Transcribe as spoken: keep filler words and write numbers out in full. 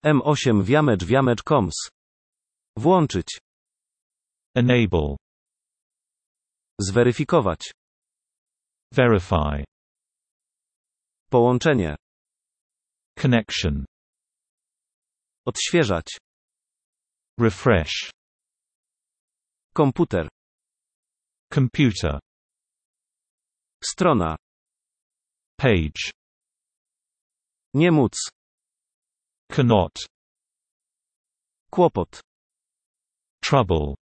M osiem wiamecz wiamecz coms. Włączyć. Enable. Zweryfikować. Verify. Połączenie. Connection. Odświeżać. Refresh. Komputer. Computer. Strona. Page. Nie móc. Cannot. Kłopot. Trouble.